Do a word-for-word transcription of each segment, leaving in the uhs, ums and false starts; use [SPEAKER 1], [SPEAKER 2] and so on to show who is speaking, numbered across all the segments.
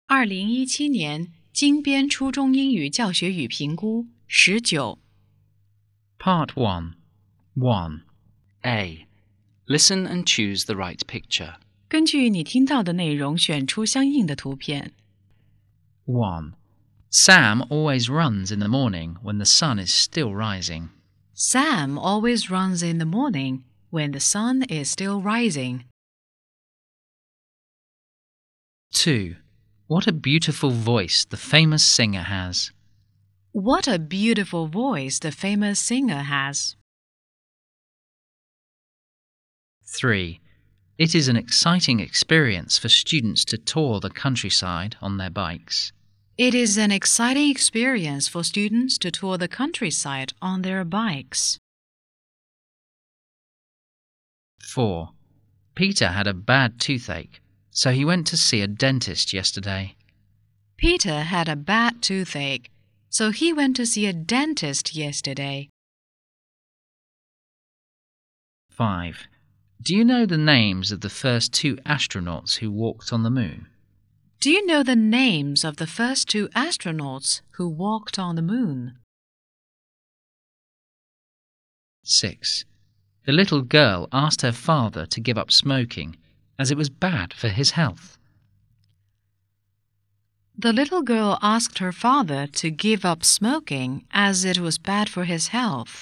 [SPEAKER 1] 二零一七年精编初中英语教学与评估十九。
[SPEAKER 2] Part one. one.
[SPEAKER 3] A. Listen and choose the right picture.
[SPEAKER 1] 根据你听到的内容选出相应的图片。
[SPEAKER 2] one. Sam always runs in the morning when the sun is still rising.
[SPEAKER 1] Sam always runs in the morning when the sun is still rising.
[SPEAKER 2] two. What a beautiful voice the famous singer has.
[SPEAKER 1] What a beautiful voice the famous singer has.
[SPEAKER 2] three. It is an exciting experience for students to tour the countryside on their bikes.
[SPEAKER 1] It is an exciting experience for students to tour the countryside on their bikes.
[SPEAKER 2] four. Peter had a bad toothache, so he went to see a dentist yesterday.
[SPEAKER 1] Peter had a bad toothache, so he went to see a dentist yesterday.
[SPEAKER 2] five. Do you know the names of the first two astronauts who walked on the moon?
[SPEAKER 1] Do you know the names of the first two astronauts who walked on the moon?
[SPEAKER 2] six. The little girl asked her father to give up smoking, as it was bad for his health.
[SPEAKER 1] The little girl asked her father to give up smoking as it was bad for his health.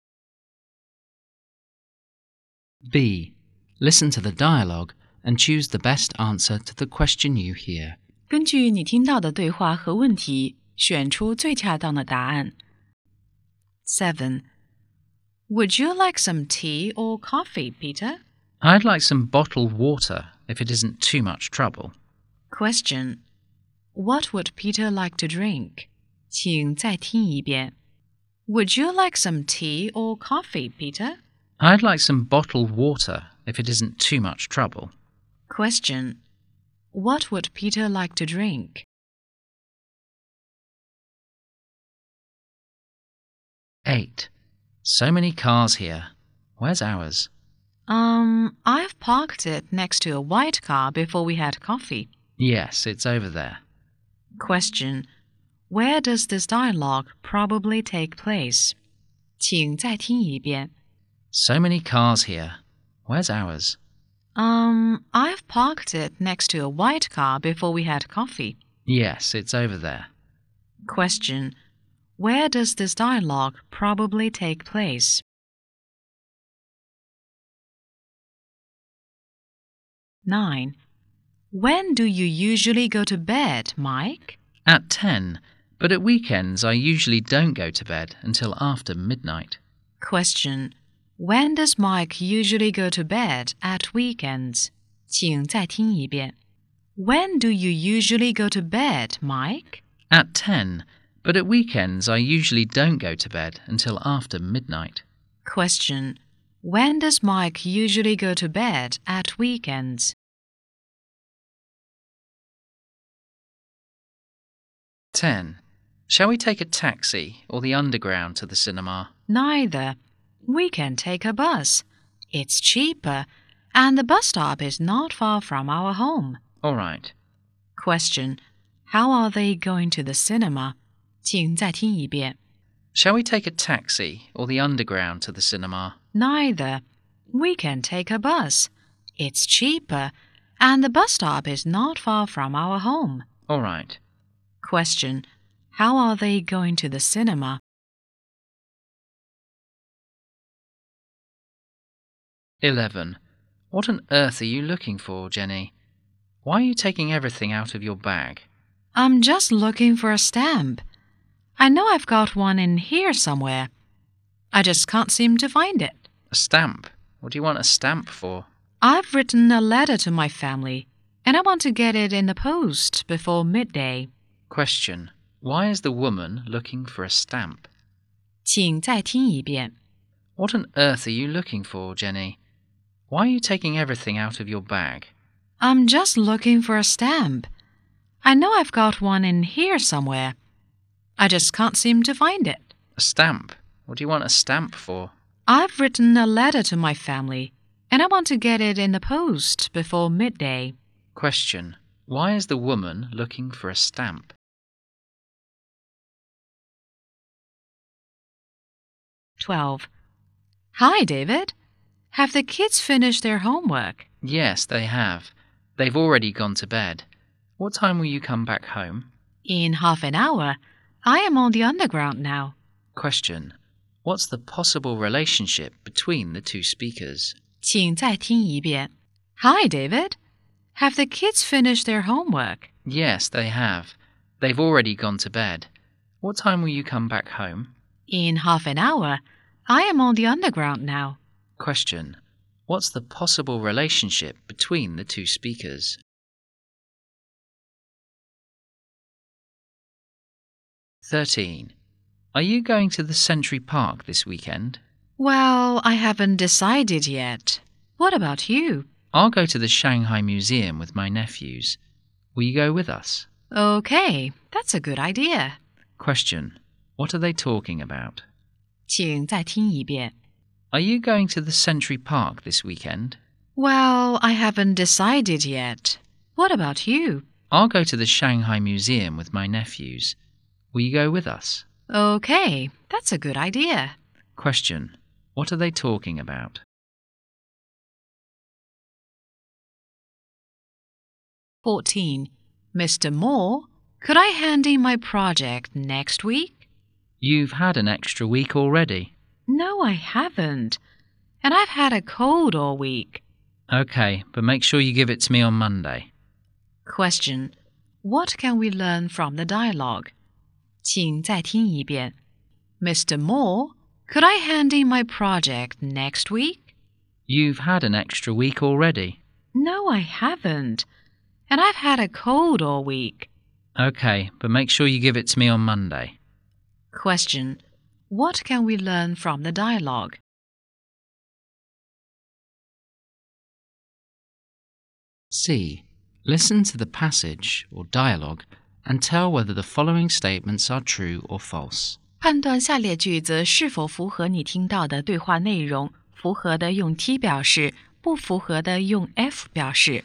[SPEAKER 3] B. Listen to the dialogue and choose the best answer to the question you hear.
[SPEAKER 1] 根据你听到的对话和问题，选出最恰当的答案。seven. Would you like some tea or coffee, Peter?
[SPEAKER 2] I'd like some bottled water, if it isn't too much trouble.
[SPEAKER 1] Question. What would Peter like to drink? 请再听一遍。Would you like some tea or coffee, Peter?
[SPEAKER 2] I'd like some bottled water, if it isn't too much trouble.
[SPEAKER 1] Question. What would Peter like to drink?
[SPEAKER 2] eight. So many cars here. Where's ours?
[SPEAKER 1] Um, I've parked it next to a white car before we had coffee.
[SPEAKER 2] Yes, it's over there.
[SPEAKER 1] Question. Where does this dialogue probably take place? 请再听一遍。
[SPEAKER 2] So many cars here. Where's ours?
[SPEAKER 1] Um, I've parked it next to a white car before we had coffee.
[SPEAKER 2] Yes, it's over there.
[SPEAKER 1] Question. Where does this dialogue probably take place? nine. When do you usually go to bed, Mike?
[SPEAKER 2] At ten, but at weekends I usually don't go to bed until after midnight.
[SPEAKER 1] Question. When does Mike usually go to bed at weekends? 请再听一遍。When do you usually go to bed, Mike?
[SPEAKER 2] At ten, but at weekends I usually don't go to bed until after midnight.
[SPEAKER 1] Question. When does Mike usually go to bed at weekends?
[SPEAKER 2] ten. Shall we take a taxi or the underground to the cinema?
[SPEAKER 1] Neither. We can take a bus. It's cheaper, and the bus stop is not far from our home.
[SPEAKER 2] All right.
[SPEAKER 1] Question. How are they going to the cinema? 请再听一遍。
[SPEAKER 2] Shall we take a taxi or the underground to the cinema?
[SPEAKER 1] Neither. We can take a bus. It's cheaper, and the bus stop is not far from our home.
[SPEAKER 2] All right.
[SPEAKER 1] Question. How are they going to the cinema?
[SPEAKER 2] eleven. What on earth are you looking for, Jenny? Why are you taking everything out of your bag?
[SPEAKER 1] I'm just looking for a stamp. I know I've got one in here somewhere. I just can't seem to find it.
[SPEAKER 2] A stamp? What do you want a stamp for?
[SPEAKER 1] I've written a letter to my family, and I want to get it in the post before midday.
[SPEAKER 2] Question. Why is the woman looking for a stamp?
[SPEAKER 1] 请再听一遍。
[SPEAKER 2] What on earth are you looking for, Jenny? Why are you taking everything out of your bag?
[SPEAKER 1] I'm just looking for a stamp. I know I've got one in here somewhere. I just can't seem to find it.
[SPEAKER 2] A stamp? What do you want a stamp for?
[SPEAKER 1] I've written a letter to my family, and I want to get it in the post before midday.
[SPEAKER 2] Question. Why is the woman looking for a stamp?
[SPEAKER 1] twelve. Hi, David. Have the kids finished their homework?
[SPEAKER 2] Yes, they have. They've already gone to bed. What time will you come back home?
[SPEAKER 1] In half an hour. I am on the underground now.
[SPEAKER 2] Question. What's the possible relationship between the two speakers?
[SPEAKER 1] 请再听一遍. Hi, David. Have the kids finished their homework?
[SPEAKER 2] Yes, they have. They've already gone to bed. What time will you come back home?
[SPEAKER 1] In half an hour. I am on the underground now.
[SPEAKER 2] Question. What's the possible relationship between the two speakers? thirteen. Are you going to the Century Park this weekend?
[SPEAKER 1] Well, I haven't decided yet. What about you?
[SPEAKER 2] I'll go to the Shanghai Museum with my nephews. Will you go with us?
[SPEAKER 1] Okay, that's a good idea.
[SPEAKER 2] Question. What are they talking about?
[SPEAKER 1] 请再听一遍.
[SPEAKER 2] Are you going to the Century Park this weekend?
[SPEAKER 1] Well, I haven't decided yet. What about you?
[SPEAKER 2] I'll go to the Shanghai Museum with my nephews. Will you go with us?
[SPEAKER 1] Okay, that's a good idea.
[SPEAKER 2] Question. What are they talking about?
[SPEAKER 1] fourteen. Mister Moore, could I hand in my project next week?
[SPEAKER 2] You've had an extra week already.
[SPEAKER 1] No, I haven't. And I've had a cold all week.
[SPEAKER 2] Okay, but make sure you give it to me on Monday.
[SPEAKER 1] Question. What can we learn from the dialogue? 请再听一遍. Mister Moore, could I hand in my project next week?
[SPEAKER 2] You've had an extra week already.
[SPEAKER 1] No, I haven't. And I've had a cold all week.
[SPEAKER 2] Okay, but make sure you give it to me on Monday.
[SPEAKER 1] Question. What can we learn from the dialogue?
[SPEAKER 3] C. Listen to the passage or dialogue and tell whether the following statements are true or false.
[SPEAKER 1] 判断下列句子是否符合你听到的对话内容，符合的用 T 表示，不符合的用 F 表示。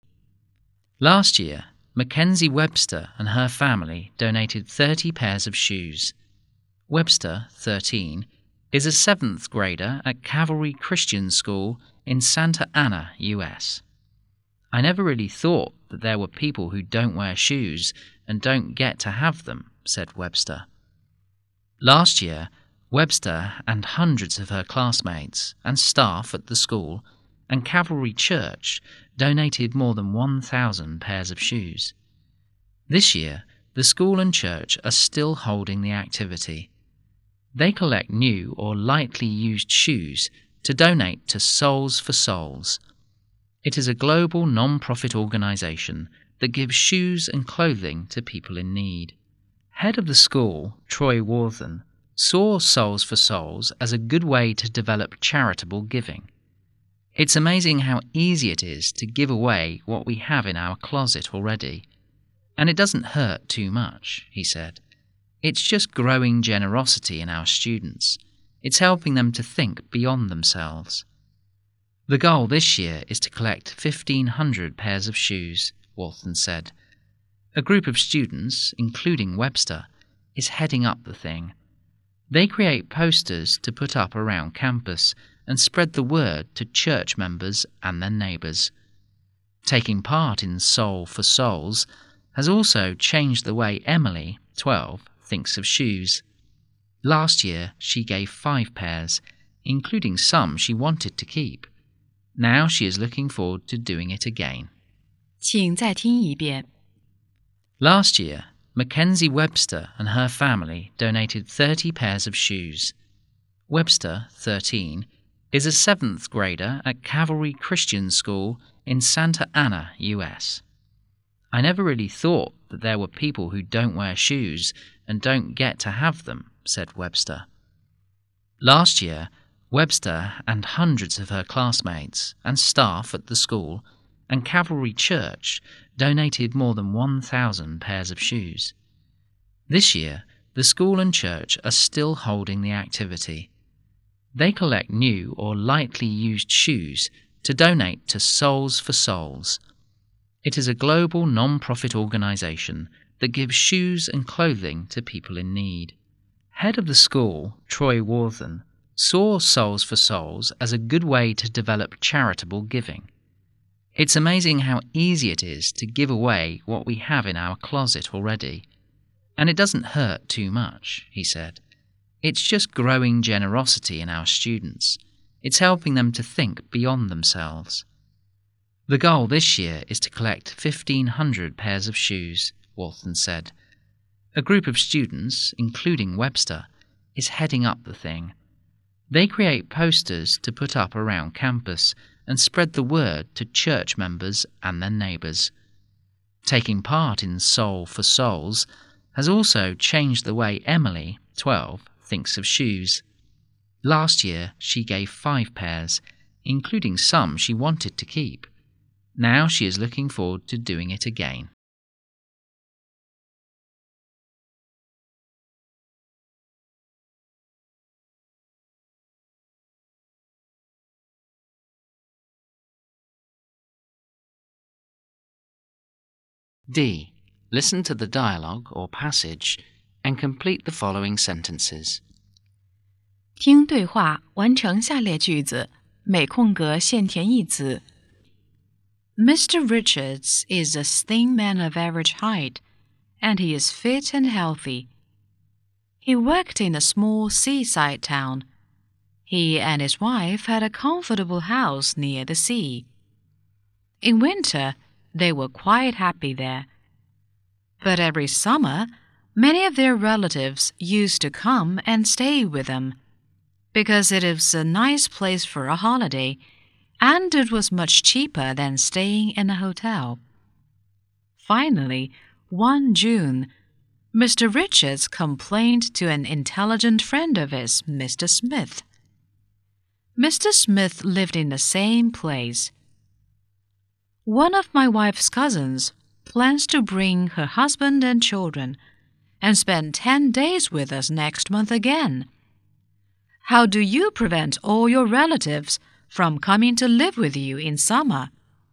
[SPEAKER 2] Last year, Mackenzie Webster and her family donated thirty pairs of shoes. Webster, thirteen, is a seventh grader at Cavalry Christian School in Santa Ana, U S. I never really thought that there were people who don't wear shoes and don't get to have them, said Webster. Last year, Webster and hundreds of her classmates and staff at the school and Cavalry Church donated more than one thousand pairs of shoes. This year, the school and church are still holding the activity. They collect new or lightly used shoes to donate to Souls for Souls. It is a global non-profit organisation that gives shoes and clothing to people in need. Head of the school, Troy Worthen, saw Souls for Souls as a good way to develop charitable giving. It's amazing how easy it is to give away what we have in our closet already. And it doesn't hurt too much, he said. It's just growing generosity in our students. It's helping them to think beyond themselves. The goal this year is to collect fifteen hundred pairs of shoes, Walton said. A group of students, including Webster, is heading up the thing. They create posters to put up around campus and spread the word to church members and their neighbours. Taking part in Soul for Souls has also changed the way Emily, twelve, thinks of shoes. Last year she gave five pairs, including some she wanted to keep. Now she is looking forward to doing it again.
[SPEAKER 1] 请再听一遍.
[SPEAKER 2] Last year, Mackenzie Webster and her family donated thirty pairs of shoes. Webster, thirteen, is a seventh grader at Cavalry Christian School in Santa Ana, U S. I never really thought that there were people who don't wear shoes and don't get to have them, said Webster. Last year, Webster and hundreds of her classmates and staff at the school and Cavalry Church donated more than one thousand pairs of shoes. This year, the school and church are still holding the activity. They collect new or lightly used shoes to donate to Souls for Souls. It is a global non-profit organisation that gives shoes and clothing to people in need. Head of the school, Troy Worthen, saw Souls for Souls as a good way to develop charitable giving. It's amazing how easy it is to give away what we have in our closet already. And it doesn't hurt too much, he said. It's just growing generosity in our students. It's helping them to think beyond themselves. The goal this year is to collect fifteen hundred pairs of shoes, Worthen said. A group of students, including Webster, is heading up the thing. They create posters to put up around campus and spread the word to church members and their neighbours. Taking part in Soul for Souls has also changed the way Emily, twelve, thinks of shoes. Last year she gave five pairs, including some she wanted to keep. Now she is looking forward to doing it again.
[SPEAKER 3] D. Listen to the dialogue or passage and complete the following sentences.
[SPEAKER 1] 听对话，完成下列句子，每空格现填一词。Mister Richards is a thin man of average height, and he is fit and healthy. He worked in a small seaside town. He and his wife had a comfortable house near the sea. In winter, they were quite happy there. But every summer, many of their relatives used to come and stay with them, because it is a nice place for a holiday, and it was much cheaper than staying in a hotel. Finally, one June, Mister Richards complained to an intelligent friend of his, Mister Smith. Mister Smith lived in the same place. One of my wife's cousins plans to bring her husband and children and spend ten days with us next month again. How do you prevent all your relatives from coming to live with you in summer?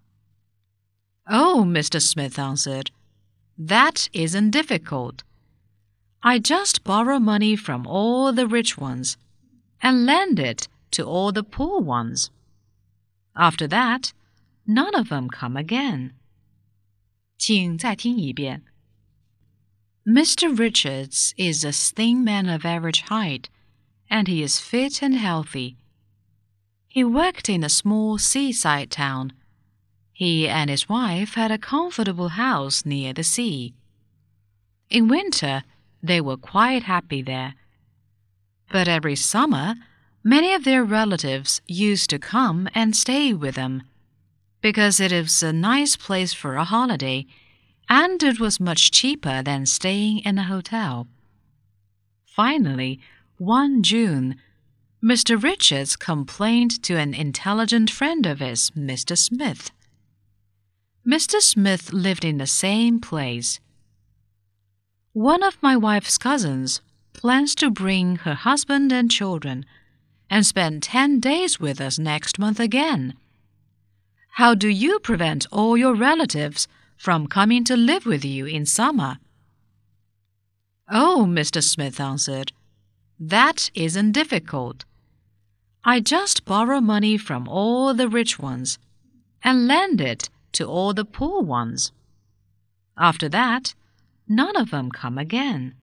[SPEAKER 1] Oh, Mister Smith answered, that isn't difficult. I just borrow money from all the rich ones and lend it to all the poor ones. After that, none of them come again. 请再听一遍. Mister Richards is a thin man of average height, and he is fit and healthy. He worked in a small seaside town. He and his wife had a comfortable house near the sea. In winter, they were quite happy there. But every summer, many of their relatives used to come and stay with them, because it is a nice place for a holiday, and it was much cheaper than staying in a hotel. Finally, one June, Mister Richards complained to an intelligent friend of his, Mister Smith. Mister Smith lived in the same place. One of my wife's cousins plans to bring her husband and children and spend ten days with us next month again. How do you prevent all your relatives from coming to live with you in summer? Oh, Mister Smith answered, that isn't difficult. I just borrow money from all the rich ones and lend it to all the poor ones. After that, none of them come again.